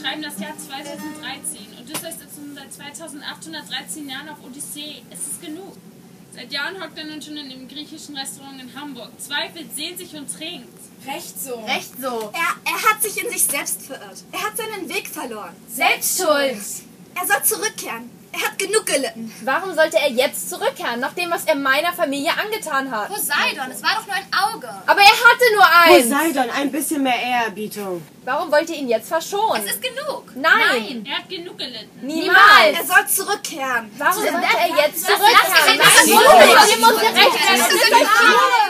schreiben das Jahr 2013. Odysseus ist seit 2813 Jahren auf Odyssee. Es ist genug. Seit Jahren hockt er nun schon in dem griechischen Restaurant in Hamburg. Zweifelt, sehnt sich und trinkt. Recht so. Recht so. Er hat sich in sich selbst verirrt. Er hat seinen Weg verloren. Selbst schuld. Er soll zurückkehren. Er hat genug gelitten. Warum sollte er jetzt zurückkehren, nach dem, was er meiner Familie angetan hat? Poseidon, es war doch nur ein Auge. Aber er hatte nur eins. Poseidon, ein bisschen mehr Ehrerbietung. Warum wollt ihr ihn jetzt verschonen? Es ist genug. Nein. Er hat genug gelitten. Niemals. Er soll zurückkehren. Warum sollte er jetzt zurückkehren? Nein, Ihr müsst recht.